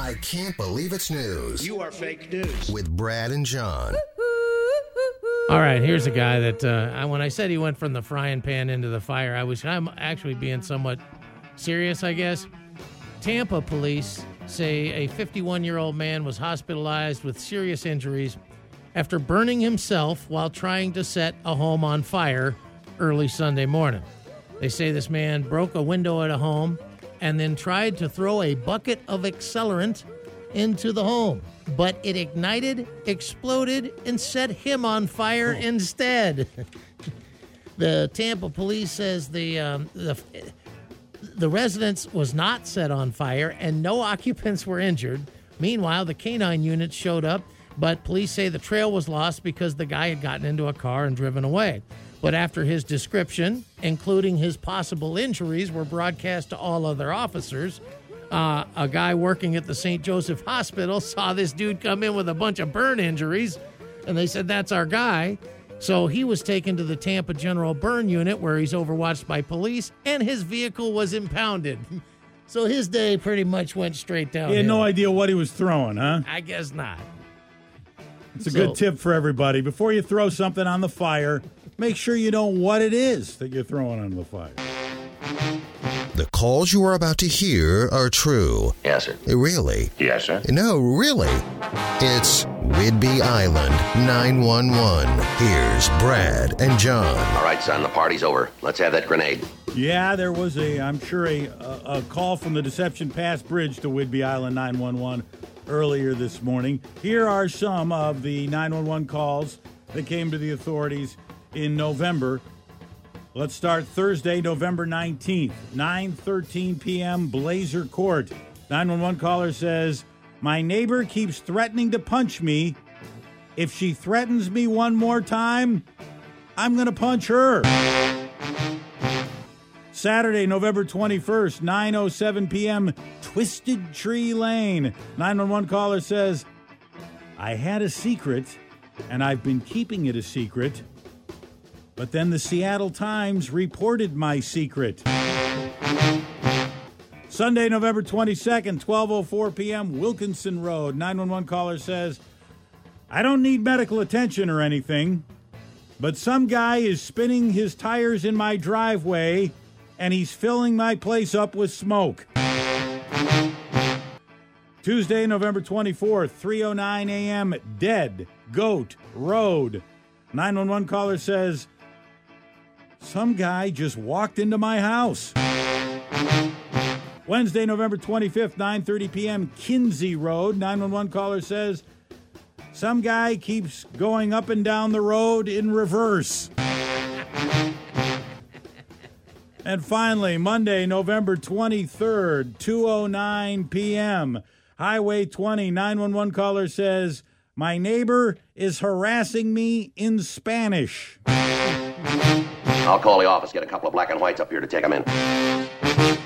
I Can't Believe It's News. You are fake news. With Brad and John. All right, here's a guy that when I said he went from the frying pan into the fire, I'm actually being somewhat serious, I guess. Tampa police say a 51-year-old man was hospitalized with serious injuries after burning himself while trying to set a home on fire early Sunday morning. They say this man broke a window at a home and then tried to throw a bucket of accelerant into the home, but it ignited, exploded, and set him on fire instead. The Tampa police says the residence was not set on fire and no occupants were injured. Meanwhile, the canine unit showed up, but police say the trail was lost because the guy had gotten into a car and driven away. But after his description, including his possible injuries, were broadcast to all other officers, a guy working at the St. Joseph Hospital saw this dude come in with a bunch of burn injuries, and they said, that's our guy. So he was taken to the Tampa General Burn Unit, where he's overwatched by police, and his vehicle was impounded. So his day pretty much went straight down. He had no idea what he was throwing, huh? I guess not. It's a good tip for everybody. Before you throw something on the fire, make sure you know what it is that you're throwing on the fire. The calls you are about to hear are true. Yes, sir. Really? Yes, sir. No, really. It's Whidbey Island 911. Here's Brad and John. All right, son, the party's over. Let's have that grenade. Yeah, there was I'm sure a call from the Deception Pass Bridge to Whidbey Island 911 earlier this morning. Here are some of the 911 calls that came to the authorities in November. Let's start Thursday, November 19th, 9:13 p.m., Blazer Court. 911 caller says, my neighbor keeps threatening to punch me. If she threatens me one more time, I'm going to punch her. Saturday, November 21st, 9:07 p.m., Twisted Tree Lane. 911 caller says, I had a secret, and I've been keeping it a secret. But then the Seattle Times reported my secret. Sunday, November 22nd, 12:04 p.m., Wilkinson Road. 911 caller says, I don't need medical attention or anything, but some guy is spinning his tires in my driveway, and he's filling my place up with smoke. Tuesday, November 24th, 3:09 a.m., Dead Goat Road. 911 caller says, some guy just walked into my house. Wednesday, November 25th, 9:30 p.m., Kinsey Road. 911 caller says, some guy keeps going up and down the road in reverse. And finally, Monday, November 23rd, 2:09 p.m., Highway 20. 911 caller says, my neighbor is harassing me in Spanish. I'll call the office, get a couple of black and whites up here to take them in.